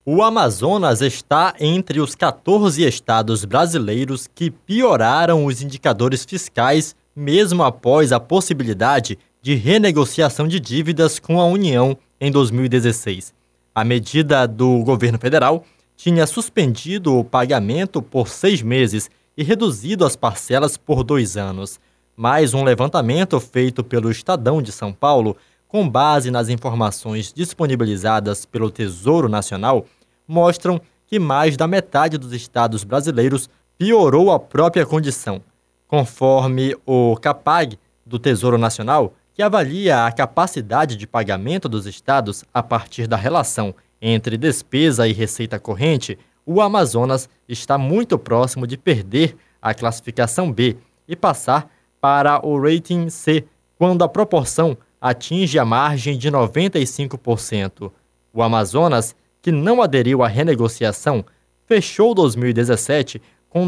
O Amazonas está entre os 14 estados brasileiros que pioraram os indicadores fiscais mesmo após a possibilidade de renegociação de dívidas com a União em 2016. A medida do governo federal tinha suspendido o pagamento por 6 meses e reduzido as parcelas por 2 anos. Mas um levantamento feito pelo Estadão de São Paulo, com base nas informações disponibilizadas pelo Tesouro Nacional, mostram que mais da metade dos estados brasileiros piorou a própria condição. Conforme o CAPAG do Tesouro Nacional, que avalia a capacidade de pagamento dos estados a partir da relação entre despesa e receita corrente, o Amazonas está muito próximo de perder a classificação B e passar para o rating C, quando a proporção atinge a margem de 95%. O Amazonas, que não aderiu à renegociação, fechou 2017 com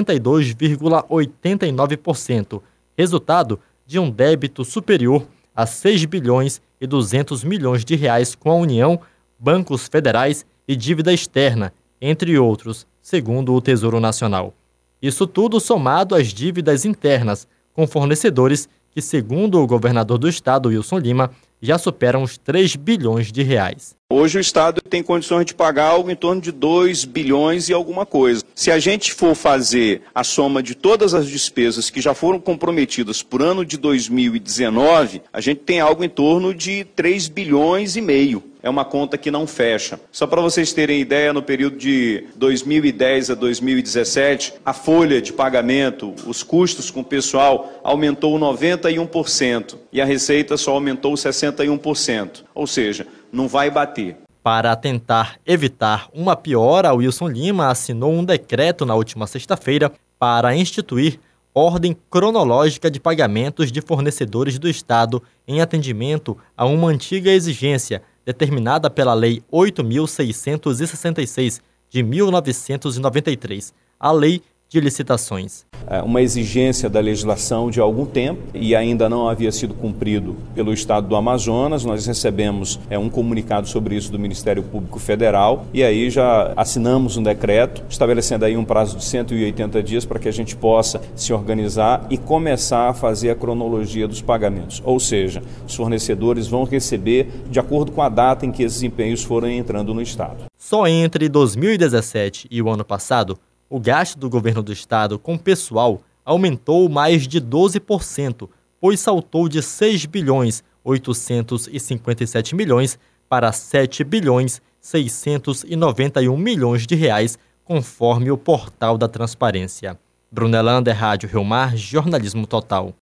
92,89%, resultado de um débito superior a 6 bilhões e 200 milhões de reais com a União, bancos federais e dívida externa, entre outros, segundo o Tesouro Nacional. Isso tudo somado às dívidas internas com fornecedores que, segundo o governador do estado, Wilson Lima, já superam os 3 bilhões de reais. Hoje o Estado tem condições de pagar algo em torno de 2 bilhões e alguma coisa. Se a gente for fazer a soma de todas as despesas que já foram comprometidas por ano de 2019, a gente tem algo em torno de 3 bilhões e meio. É uma conta que não fecha. Só para vocês terem ideia, no período de 2010 a 2017, a folha de pagamento, os custos com o pessoal, aumentou 91% e a receita só aumentou 61%. Ou seja, não vai bater. Para tentar evitar uma piora, Wilson Lima assinou um decreto na última sexta-feira para instituir ordem cronológica de pagamentos de fornecedores do Estado em atendimento a uma antiga exigência determinada pela Lei 8.666 de 1993, a Lei de Licitações. Uma exigência da legislação de algum tempo e ainda não havia sido cumprido pelo Estado do Amazonas. Nós recebemos um comunicado sobre isso do Ministério Público Federal e aí já assinamos um decreto estabelecendo aí um prazo de 180 dias para que a gente possa se organizar e começar a fazer a cronologia dos pagamentos. Ou seja, os fornecedores vão receber de acordo com a data em que esses empenhos foram entrando no Estado. Só entre 2017 e o ano passado, o gasto do governo do estado com pessoal aumentou mais de 12%, pois saltou de 6 bilhões 857 milhões para 7 bilhões 691 milhões de reais, conforme o portal da Transparência. Brunelander, Rádio Rio Mar, Jornalismo Total.